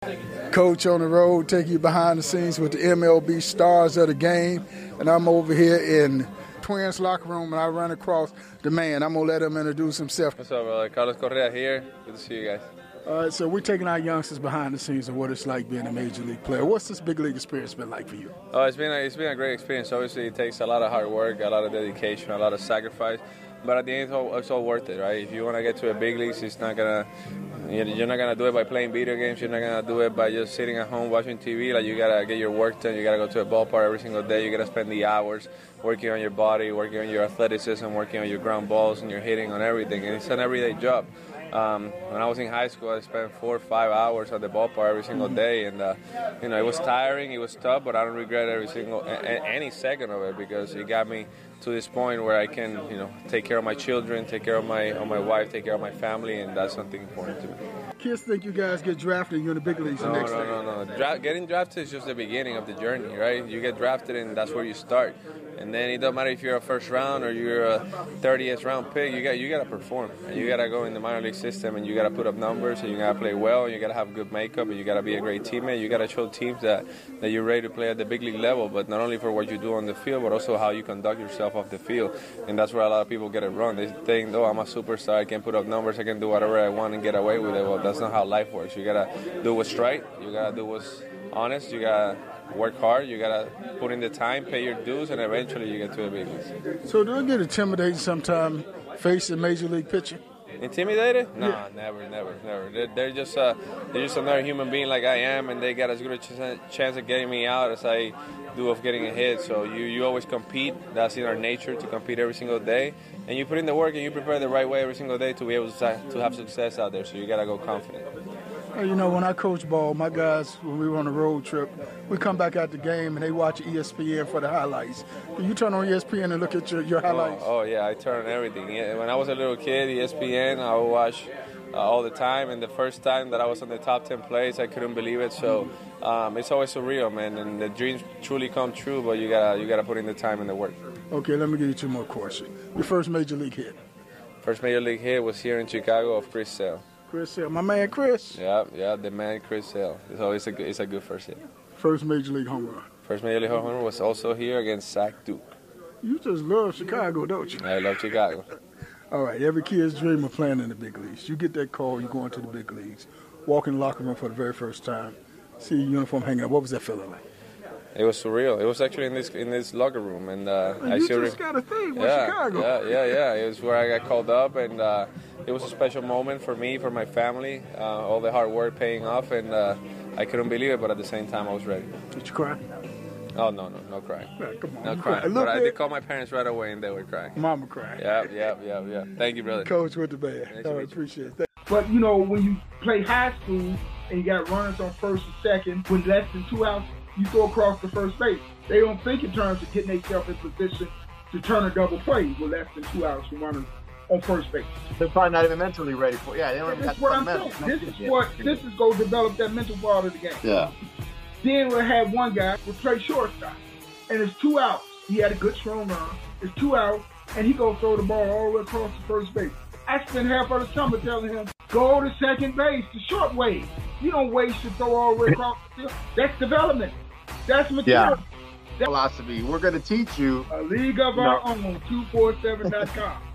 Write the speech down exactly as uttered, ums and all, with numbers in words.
Coach on the road, take you behind the scenes with the M L B stars of the game. And I'm over here in Twins locker room, and I run across the man. I'm going to let him introduce himself. What's up, brother? Carlos Correa here. Good to see you guys. All right, so we're taking our youngsters behind the scenes of what it's like being a major league player. What's this big league experience been like for you? Oh, it's been a, it's been a great experience. Obviously, it takes a lot of hard work, a lot of dedication, a lot of sacrifice. But at the end, it's all, it's all worth it, right? If you want to get to a big leagues, it's not gonna. You're not gonna do it by playing video games. You're not gonna do it by just sitting at home watching T V. Like, you gotta get your work done. You gotta go to a ballpark every single day. You gotta spend the hours working on your body, working on your athleticism, working on your ground balls and your hitting, on everything. And it's an everyday job. Um, when I was in high school, I spent four or five hours at the ballpark every single day, and uh, you know, it was tiring, it was tough, but I don't regret every single a, any second of it, because it got me to this point where I can, you know, take care of my children, take care of my of my wife, take care of my family, and that's something important to me. Kids think you guys get drafted and you're in the big leagues the no, next no, day. No, no, no. Dra- getting drafted is just the beginning of the journey, right? You get drafted and that's where you start. And then it doesn't matter if you're a first round or you're a thirtieth round pick. You got you got to perform. And you got to go in the minor league system, and you got to put up numbers, and you got to play well, and you got to have good makeup, and you got to be a great teammate. You got to show teams that, that you're ready to play at the big league level, but not only for what you do on the field, but also how you conduct yourself off the field. And that's where a lot of people get it wrong. They think, oh, I'm a superstar, I can put up numbers, I can do whatever I want and get away with it. Well, that's not how life works. You got to do what's right. You got to do what's honest. You got to work hard, you gotta put in the time, pay your dues, and eventually you get to the big leagues. So do it get intimidating sometimes facing major league pitching? Intimidated? No, yeah. never, never, never. They're, they're just uh, they're just another human being like I am, and they got as good a ch- chance of getting me out as I do of getting a hit. So you, you always compete. That's in our nature, to compete every single day. And you put in the work and you prepare the right way every single day to be able to, to have success out there. So you gotta go confident. You know, when I coach ball, my guys, when we were on a road trip, we come back out the game and they watch E S P N for the highlights. Do you turn on E S P N and look at your, your highlights? Oh, oh, yeah, I turn on everything. When I was a little kid, E S P N, I would watch uh, all the time. And the first time that I was on the top ten plays, I couldn't believe it. So um, it's always surreal, man. And the dreams truly come true, but you gotta you gotta put in the time and the work. Okay, let me give you two more questions. Your first major league hit? First major league hit was here in Chicago of Chris Sale. Chris Sale, my man Chris. Yeah, yeah, the man Chris Sale. So it's a good, it's a good first hit. First major league home run. First major league home run was also here against Zach Duke. You just love Chicago, don't you? I love Chicago. All right, every kid's dream of playing in the big leagues. You get that call, you go into the big leagues, walk in the locker room for the very first time, see your uniform hanging up. What was that feeling like? It was surreal. It was actually in this in this locker room, and uh, and I you still just got a thing with yeah, Chicago. Yeah, yeah, yeah. It was where I got called up, and uh, it was a special moment for me, for my family. Uh, all the hard work paying off, and uh, I couldn't believe it, but at the same time, I was ready. Did you cry? Oh no, no, no crying. Right, come on, no crying. But I did call my parents right away, and they were crying. Mama cried. Yeah, yeah, yeah, yeah. Thank you, brother. Coach with the band. Nice I appreciate that. But you know, when you play high school and you got runners on first and second with less than two outs, you go across the first base. They don't think in terms of getting themselves in position to turn a double play with less than two outs from runners on first base. They're probably not even mentally ready for it. Yeah, they don't even That's have what I'm fundamentals. saying. This is what this is going to develop that mental part of the game. Yeah. Then we'll have one guy who play shortstop, and it's two outs. He had a good strong run. It's two outs, and he go throw the ball all the way across the first base. I spent half of the summer telling him, go to second base, the short way. You don't waste to throw all the way across the field. That's development. That's material. Yeah. Philosophy. We're going to teach you A league of our own, two forty-seven dot com.